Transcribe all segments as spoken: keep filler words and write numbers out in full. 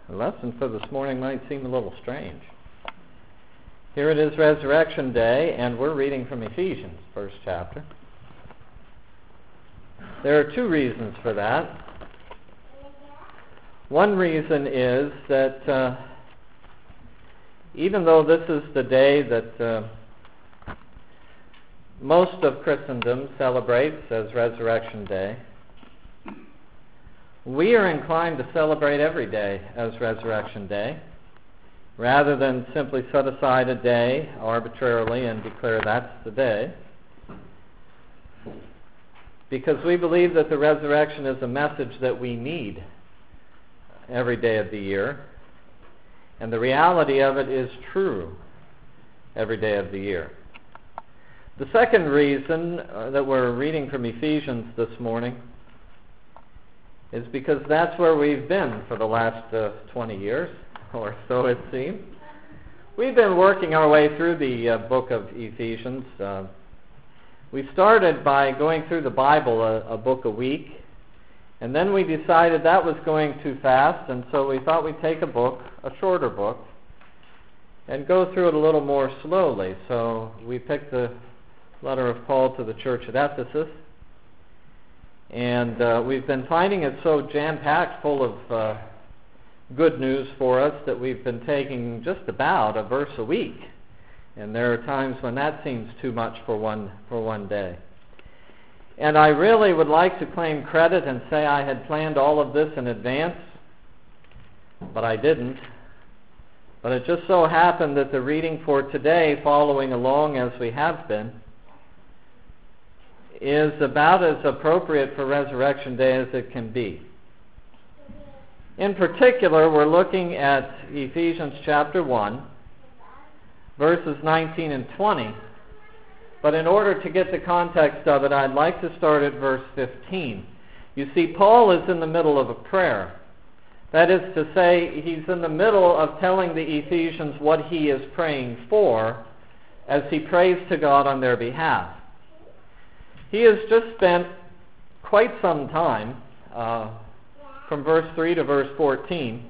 The lesson for this morning might seem a little strange. Here it is Resurrection Day, and we're reading from Ephesians, first chapter. There are two reasons for that. One reason is that uh, even though this is the day that uh, most of Christendom celebrates as Resurrection Day, we are inclined to celebrate every day as Resurrection Day, rather than simply set aside a day arbitrarily and declare that's the day, because we believe that the resurrection is a message that we need every day of the year, and the reality of it is true every day of the year. The second reason uh, that we're reading from Ephesians this morning is because that's where we've been for the last uh, twenty years, or so it seems. We've been working our way through the uh, book of Ephesians. Uh, we started by going through the Bible a, a book a week, and then we decided that was going too fast, and so we thought we'd take a book, a shorter book, and go through it a little more slowly. So we picked the letter of Paul to the church at Ephesus, and uh, we've been finding it so jam-packed full of uh, good news for us that we've been taking just about a verse a week. And there are times when that seems too much for one for one day. And I really would like to claim credit and say I had planned all of this in advance, but I didn't. But it just so happened that the reading for today, following along as we have been, is about as appropriate for Resurrection Day as it can be. In particular, we're looking at Ephesians chapter one, verses nineteen and twenty. But in order to get the context of it, I'd like to start at verse fifteen. You see, Paul is in the middle of a prayer. That is to say, he's in the middle of telling the Ephesians what he is praying for as he prays to God on their behalf. He has just spent quite some time, uh, from verse three to verse fourteen,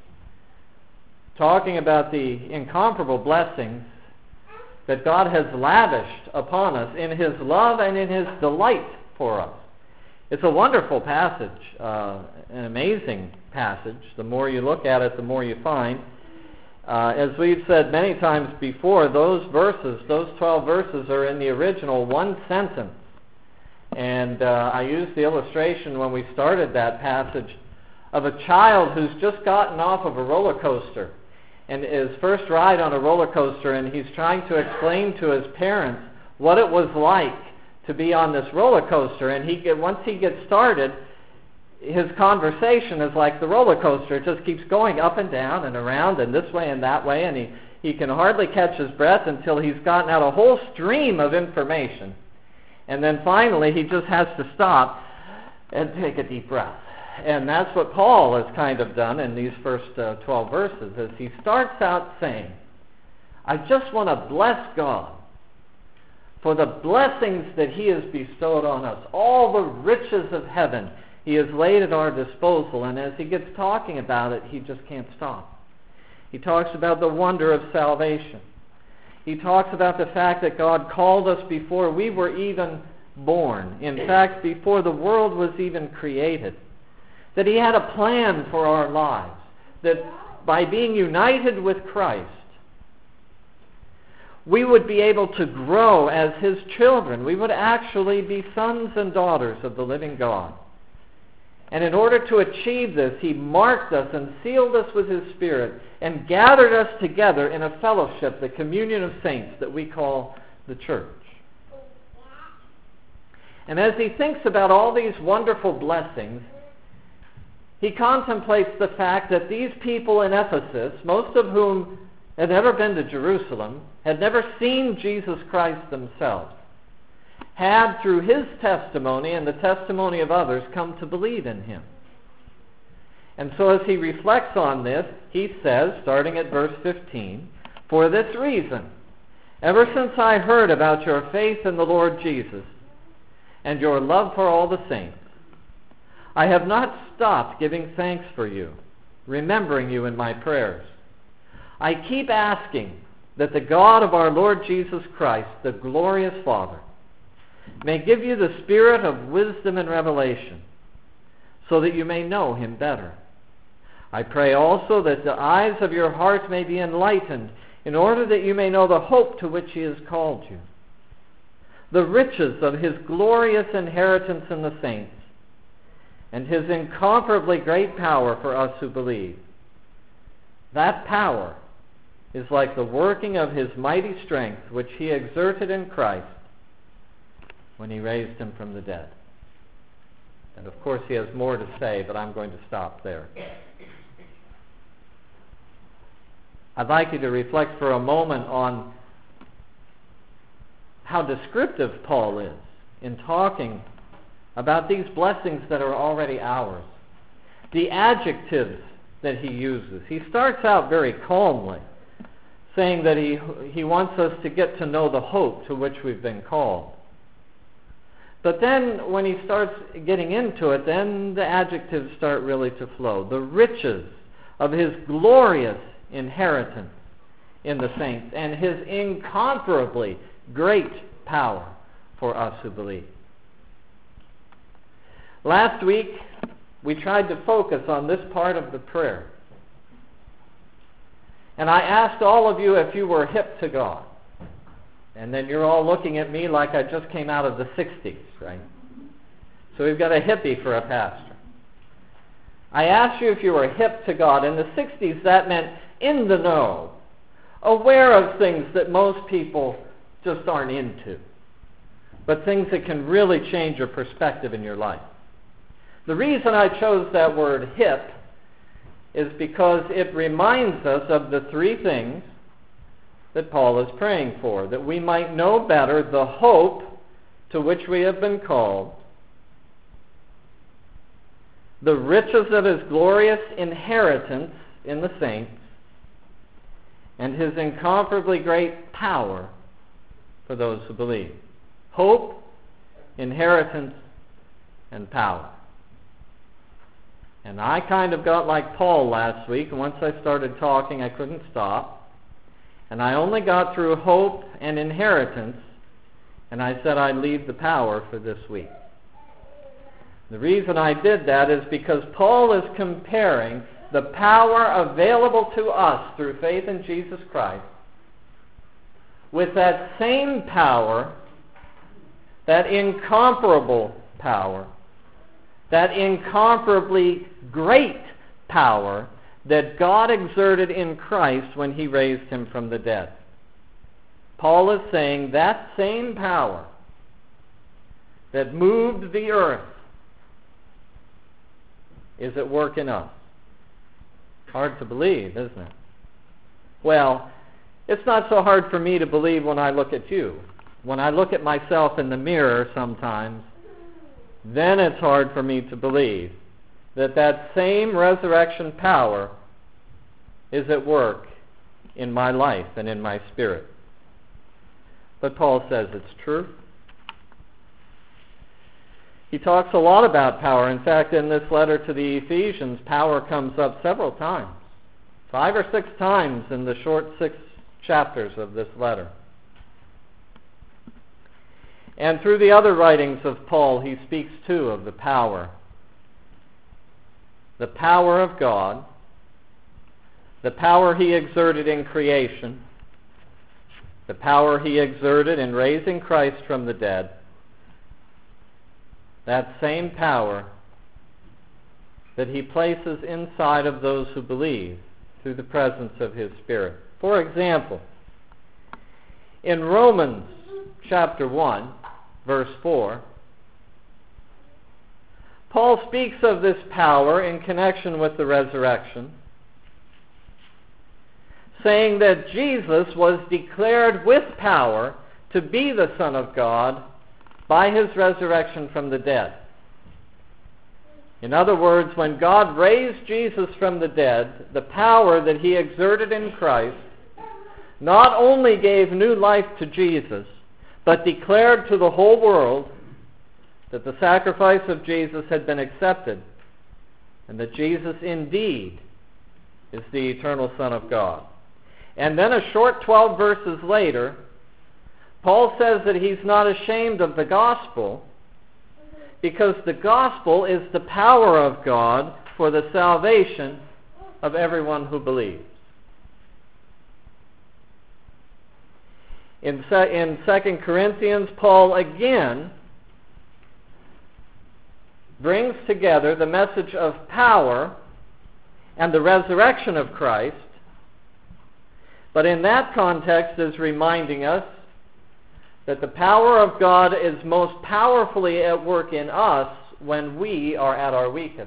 talking about the incomparable blessings that God has lavished upon us in His love and in His delight for us. It's a wonderful passage, uh, an amazing passage. The more you look at it, the more you find. Uh, as we've said many times before, those verses, those twelve verses, are in the original one sentence. And uh, I used the illustration when we started that passage of a child who's just gotten off of a roller coaster, and his first ride on a roller coaster, and he's trying to explain to his parents what it was like to be on this roller coaster. And he get, once he gets started, his conversation is like the roller coaster. It just keeps going up and down and around and this way and that way, and he, he can hardly catch his breath until he's gotten out a whole stream of information. And then finally, he just has to stop and take a deep breath. And that's what Paul has kind of done in these first uh, twelve verses, as he starts out saying, I just want to bless God for the blessings that He has bestowed on us, all the riches of heaven He has laid at our disposal. And as he gets talking about it, he just can't stop. He talks about the wonder of salvation. He talks about the fact that God called us before we were even born. In fact, before the world was even created. That He had a plan for our lives. That by being united with Christ, we would be able to grow as His children. We would actually be sons and daughters of the living God. And in order to achieve this, He marked us and sealed us with His Spirit and gathered us together in a fellowship, the communion of saints that we call the church. And as he thinks about all these wonderful blessings, he contemplates the fact that these people in Ephesus, most of whom had never been to Jerusalem, had never seen Jesus Christ themselves, had, through his testimony and the testimony of others, come to believe in Him. And so as he reflects on this, he says, starting at verse fifteen, For this reason, ever since I heard about your faith in the Lord Jesus and your love for all the saints, I have not stopped giving thanks for you, remembering you in my prayers. I keep asking that the God of our Lord Jesus Christ, the glorious Father, may give you the spirit of wisdom and revelation, so that you may know him better. I pray also that the eyes of your heart may be enlightened, in order that you may know the hope to which he has called you, the riches of his glorious inheritance in the saints, and his incomparably great power for us who believe. That power is like the working of his mighty strength, which he exerted in Christ when he raised him from the dead. And of course he has more to say, but I'm going to stop there. I'd like you to reflect for a moment on how descriptive Paul is in talking about these blessings that are already ours. The adjectives that he uses. He starts out very calmly, saying that he, he wants us to get to know the hope to which we've been called. But then when he starts getting into it, then the adjectives start really to flow. The riches of his glorious inheritance in the saints and his incomparably great power for us who believe. Last week, we tried to focus on this part of the prayer. And I asked all of you if you were hip to God. And then you're all looking at me like I just came out of the sixties, right? So we've got a hippie for a pastor. I asked you if you were hip to God. In the sixties, that meant in the know, aware of things that most people just aren't into, but things that can really change your perspective in your life. The reason I chose that word hip is because it reminds us of the three things that Paul is praying for, that we might know better the hope to which we have been called, the riches of his glorious inheritance in the saints, and his incomparably great power for those who believe. Hope, inheritance, and power. And I kind of got like Paul last week, and once I started talking, I couldn't stop. And I only got through hope and inheritance, and I said I'd leave the power for this week. The reason I did that is because Paul is comparing the power available to us through faith in Jesus Christ with that same power, that incomparable power, that incomparably great power that God exerted in Christ when he raised him from the dead. Paul is saying that same power that moved the earth is at work in us. Hard to believe, isn't it? Well, it's not so hard for me to believe when I look at you. When I look at myself in the mirror sometimes, then it's hard for me to believe that that same resurrection power is at work in my life and in my spirit. But Paul says it's true. He talks a lot about power. In fact, in this letter to the Ephesians, power comes up several times. Five or six times in the short six chapters of this letter. And through the other writings of Paul, he speaks too of the power. The power of God. The power he exerted in creation. The power he exerted in raising Christ from the dead. That same power that he places inside of those who believe through the presence of his Spirit. For example, in Romans chapter one, verse four, Paul speaks of this power in connection with the resurrection, saying that Jesus was declared with power to be the Son of God by his resurrection from the dead. In other words, when God raised Jesus from the dead, the power that he exerted in Christ not only gave new life to Jesus, but declared to the whole world that the sacrifice of Jesus had been accepted, and that Jesus indeed is the eternal Son of God. And then a short twelve verses later, Paul says that he's not ashamed of the gospel because the gospel is the power of God for the salvation of everyone who believes. In, in Second Corinthians, Paul again brings together the message of power and the resurrection of Christ, but in that context is reminding us that the power of God is most powerfully at work in us when we are at our weakest.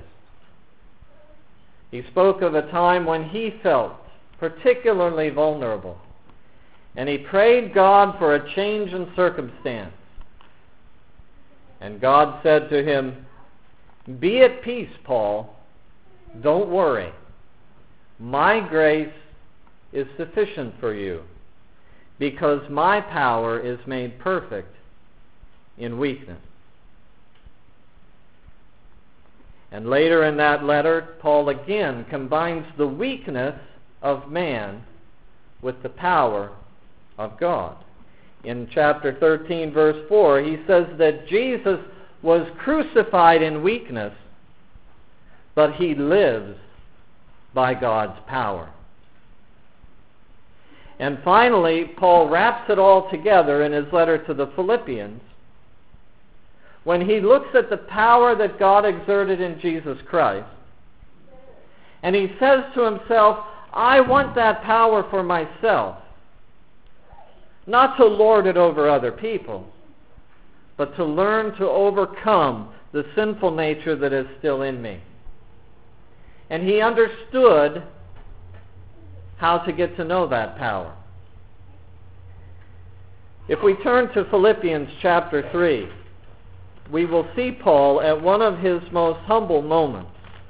He spoke of a time when he felt particularly vulnerable, and he prayed God for a change in circumstance. And God said to him, "Be at peace, Paul. Don't worry. My grace is sufficient for you, because my power is made perfect in weakness." And later in that letter, Paul again combines the weakness of man with the power of God. In chapter thirteen, verse four, he says that Jesus was crucified in weakness, but he lives by God's power. And finally, Paul wraps it all together in his letter to the Philippians when he looks at the power that God exerted in Jesus Christ, and he says to himself, I want that power for myself, not to lord it over other people, but to learn to overcome the sinful nature that is still in me. And he understood how to get to know that power. If we turn to Philippians chapter three, we will see Paul at one of his most humble moments.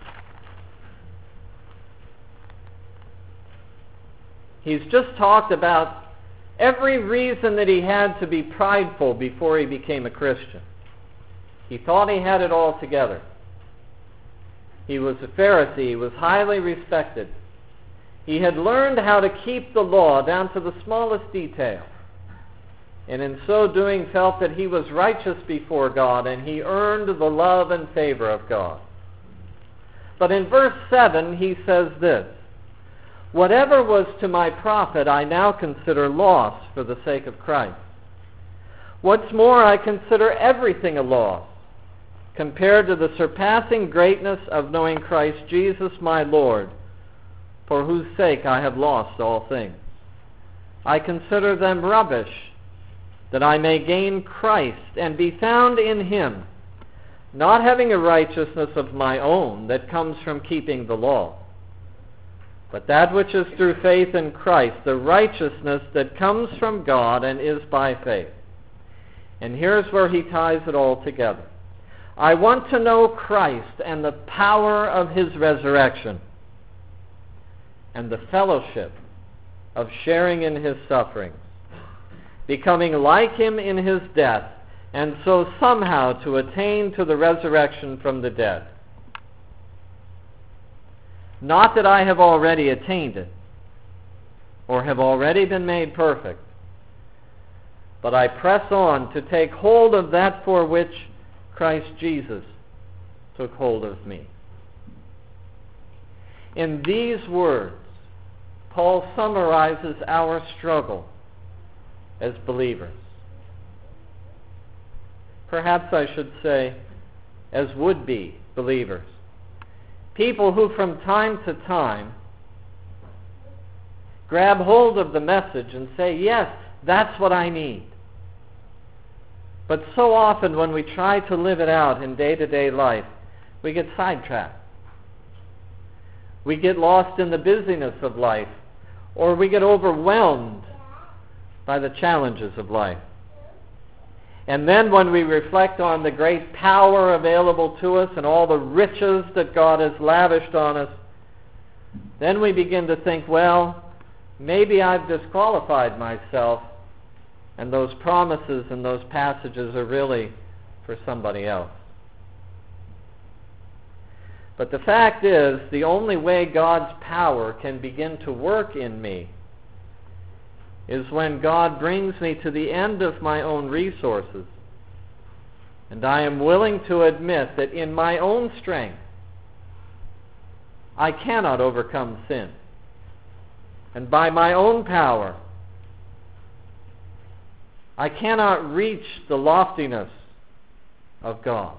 He's just talked about every reason that he had to be prideful before he became a Christian. He thought he had it all together. He was a Pharisee. He was highly respected. He had learned how to keep the law down to the smallest detail, and in so doing felt that he was righteous before God, and he earned the love and favor of God. But in verse seven he says this, "Whatever was to my profit I now consider loss for the sake of Christ. What's more, I consider everything a loss compared to the surpassing greatness of knowing Christ Jesus my Lord, for whose sake I have lost all things. I consider them rubbish, that I may gain Christ and be found in him, not having a righteousness of my own that comes from keeping the law, but that which is through faith in Christ, the righteousness that comes from God and is by faith." And here's where he ties it all together. "I want to know Christ and the power of his resurrection, and the fellowship of sharing in his sufferings, becoming like him in his death, and so somehow to attain to the resurrection from the dead. Not that I have already attained it, or have already been made perfect, but I press on to take hold of that for which Christ Jesus took hold of me." In these words, Paul summarizes our struggle as believers. Perhaps I should say, as would-be believers. People who from time to time grab hold of the message and say, yes, that's what I need. But so often when we try to live it out in day-to-day life, we get sidetracked. We get lost in the busyness of life, or we get overwhelmed by the challenges of life. And then when we reflect on the great power available to us and all the riches that God has lavished on us, then we begin to think, well, maybe I've disqualified myself, and those promises and those passages are really for somebody else. But the fact is, the only way God's power can begin to work in me is when God brings me to the end of my own resources, and I am willing to admit that in my own strength, I cannot overcome sin. And by my own power, I cannot reach the loftiness of God.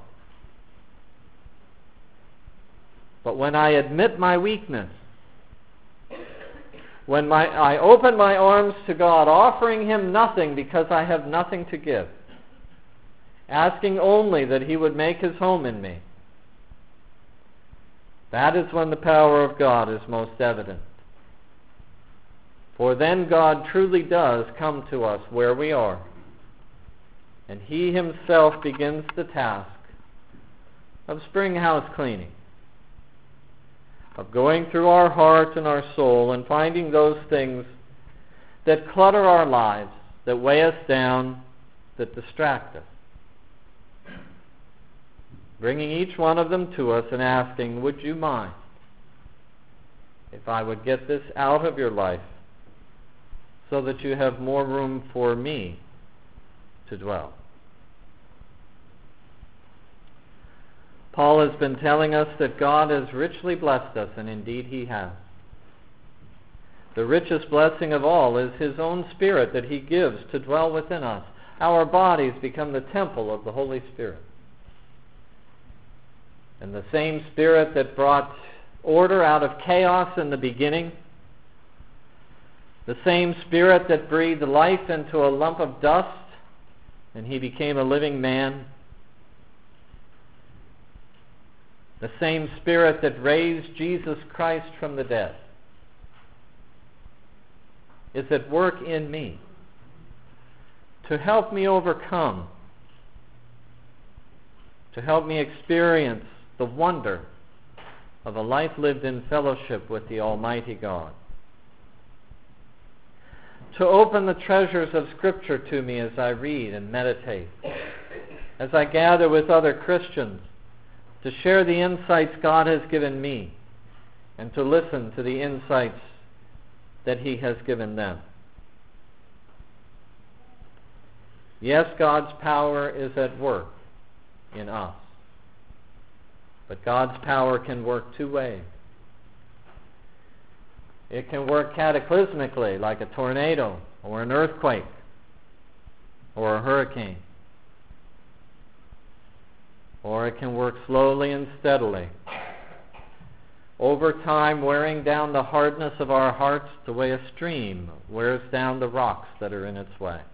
But when I admit my weakness, when my, I open my arms to God, offering Him nothing because I have nothing to give, asking only that He would make His home in me, that is when the power of God is most evident. For then God truly does come to us where we are, and He Himself begins the task of spring house cleaning, of going through our heart and our soul and finding those things that clutter our lives, that weigh us down, that distract us. Bringing each one of them to us and asking, would you mind if I would get this out of your life so that you have more room for me to dwell? Paul has been telling us that God has richly blessed us, and indeed He has. The richest blessing of all is His own Spirit that He gives to dwell within us. Our bodies become the temple of the Holy Spirit. And the same Spirit that brought order out of chaos in the beginning, the same Spirit that breathed life into a lump of dust and He became a living man, the same Spirit that raised Jesus Christ from the dead is at work in me to help me overcome, to help me experience the wonder of a life lived in fellowship with the Almighty God, to open the treasures of Scripture to me as I read and meditate, as I gather with other Christians, to share the insights God has given me, and to listen to the insights that He has given them. Yes, God's power is at work in us. But God's power can work two ways. It can work cataclysmically, like a tornado, or an earthquake, or a hurricane. Or it can work slowly and steadily, over time wearing down the hardness of our hearts the way a stream wears down the rocks that are in its way.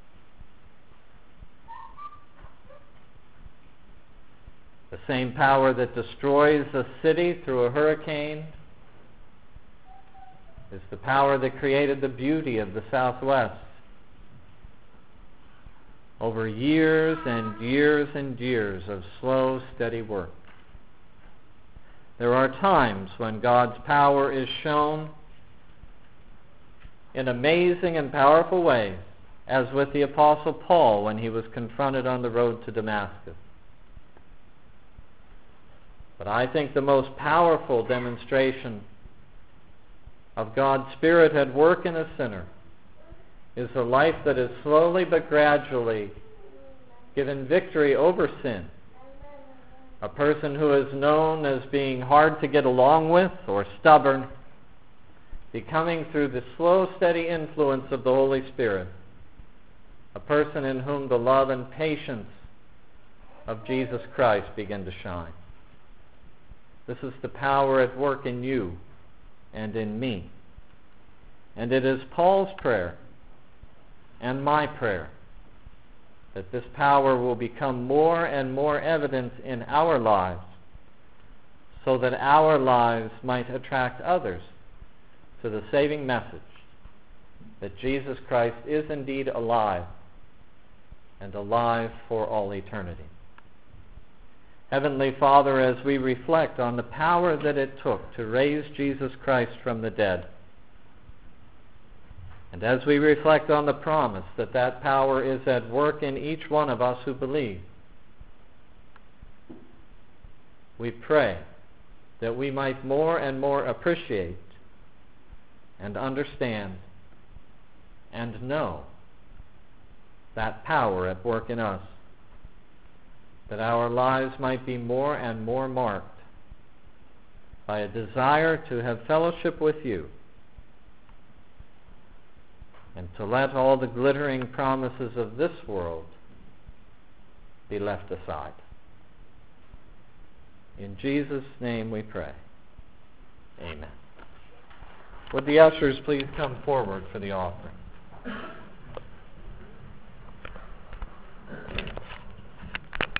The same power that destroys a city through a hurricane is the power that created the beauty of the Southwest over years and years and years of slow, steady work. There are times when God's power is shown in amazing and powerful ways, as with the Apostle Paul when he was confronted on the road to Damascus. But I think the most powerful demonstration of God's Spirit at work in a sinner is a life that is slowly but gradually given victory over sin. A person who is known as being hard to get along with or stubborn, becoming through the slow, steady influence of the Holy Spirit, a person in whom the love and patience of Jesus Christ begin to shine. This is the power at work in you and in me. And it is Paul's prayer and my prayer that this power will become more and more evident in our lives, so that our lives might attract others to the saving message that Jesus Christ is indeed alive, and alive for all eternity. Heavenly Father, as we reflect on the power that it took to raise Jesus Christ from the dead, and as we reflect on the promise that that power is at work in each one of us who believe, we pray that we might more and more appreciate and understand and know that power at work in us, that our lives might be more and more marked by a desire to have fellowship with you and to let all the glittering promises of this world be left aside. In Jesus' name we pray. Amen. Would the ushers please come forward for the offering?